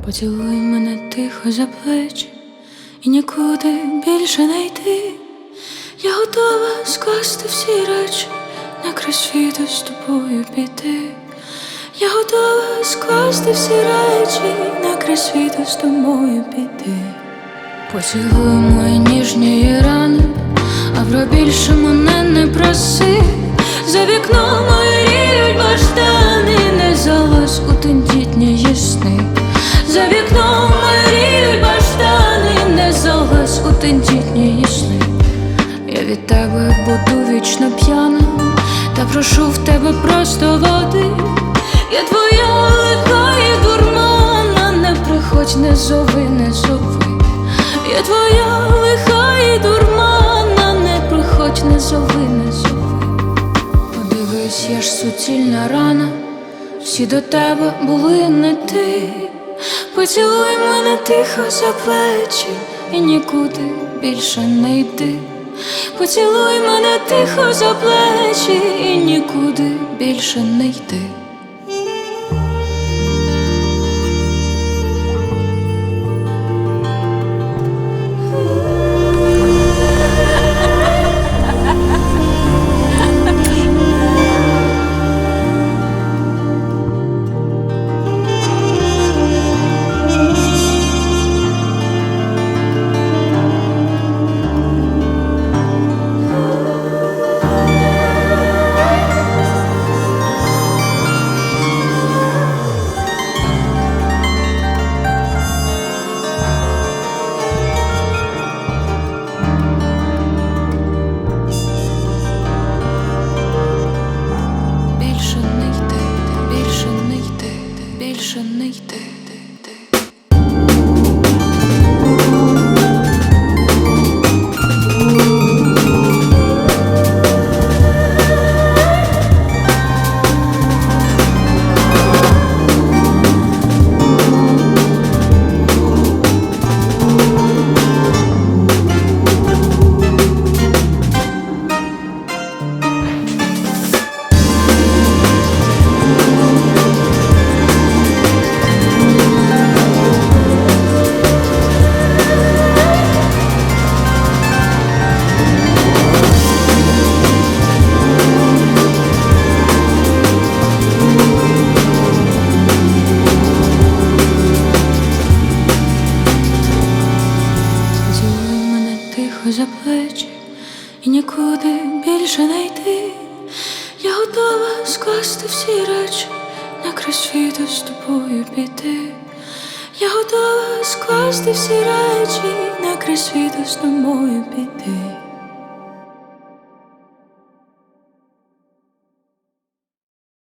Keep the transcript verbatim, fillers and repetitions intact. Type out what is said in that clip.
Поцілуй мене тихо за плечі і нікуди більше не йти. Я готова скласти всі речі, на край світу з тобою піти. Я готова скласти всі речі, на край світу з тобою піти. Поцілуй мої ніжні рани, а про більше мене не проси. За вікном моріють баштани, не залазь у тендітні сни. За вікном моріють баштани, не залазь у тендітні сни. Я від тебе буду вічно п'яна, та прошу в тебе просто води. Я твоя лиха і дурмана, не приходь, не зови, не зови. Я твоя лиха і дурмана, не приходь, не зови, не зови. Подивись, я ж суцільна рана, всі до тебе були не ти. Поцілуй мене тихо за плечі і нікуди більше не йди. Поцілуй мене тихо за плечі і нікуди більше не йди. Більше не йти. За плечі і нікуди більше не йти. Я готова скласти всі речі, на край світу з тобою піти. Я готова скласти всі речі, на край світу з тобою піти.